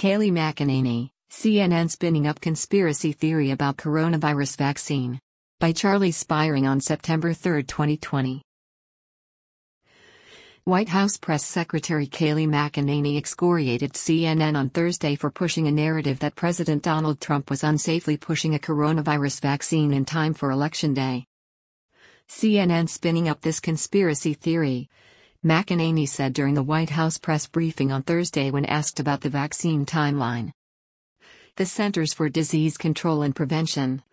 Kayleigh McEnany, CNN spinning up conspiracy theory about coronavirus vaccine. By Charlie Spiering on September 3, 2020. White House Press Secretary Kayleigh McEnany excoriated CNN on Thursday for pushing a narrative that President Donald Trump was unsafely pushing a coronavirus vaccine in time for Election Day. CNN spinning up this conspiracy theory, McEnany said during the White House press briefing on Thursday when asked about the vaccine timeline. The Centers for Disease Control and Prevention,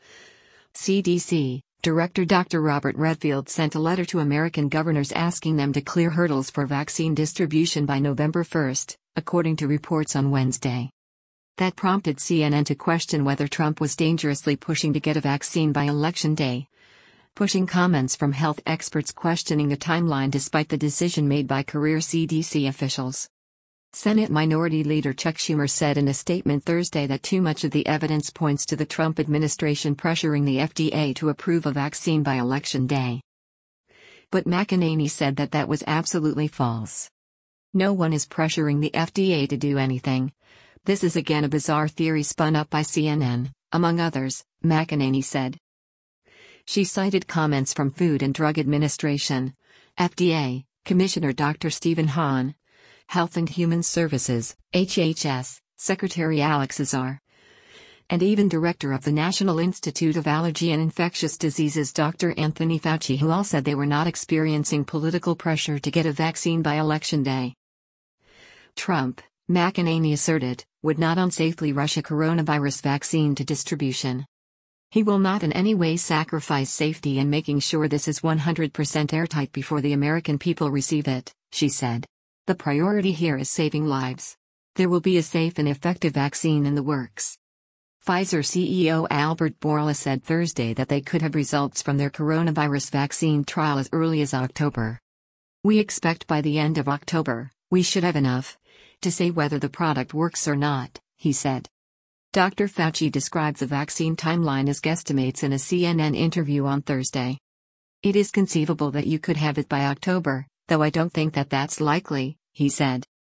CDC, Director Dr. Robert Redfield sent a letter to American governors asking them to clear hurdles for vaccine distribution by November 1, according to reports on Wednesday. That prompted CNN to question whether Trump was dangerously pushing to get a vaccine by Election Day, pushing comments from health experts questioning the timeline despite the decision made by career CDC officials. Senate Minority Leader Chuck Schumer said in a statement Thursday that too much of the evidence points to the Trump administration pressuring the FDA to approve a vaccine by Election Day. But McEnany said that that was absolutely false. No one is pressuring the FDA to do anything. This is again a bizarre theory spun up by CNN, among others, McEnany said. She cited comments from Food and Drug Administration, FDA, Commissioner Dr. Stephen Hahn, Health and Human Services, HHS, Secretary Alex Azar, and even Director of the National Institute of Allergy and Infectious Diseases Dr. Anthony Fauci, who all said they were not experiencing political pressure to get a vaccine by Election Day. Trump, McEnany asserted, would not unsafely rush a coronavirus vaccine to distribution. He will not in any way sacrifice safety in making sure this is 100% airtight before the American people receive it, she said. The priority here is saving lives. There will be a safe and effective vaccine in the works. Pfizer CEO Albert Bourla said Thursday that they could have results from their coronavirus vaccine trial as early as October. We expect by the end of October, we should have enough to say whether the product works or not, he said. Dr. Fauci described the vaccine timeline as guesstimates in a CNN interview on Thursday. It is conceivable that you could have it by October, though I don't think that that's likely, he said.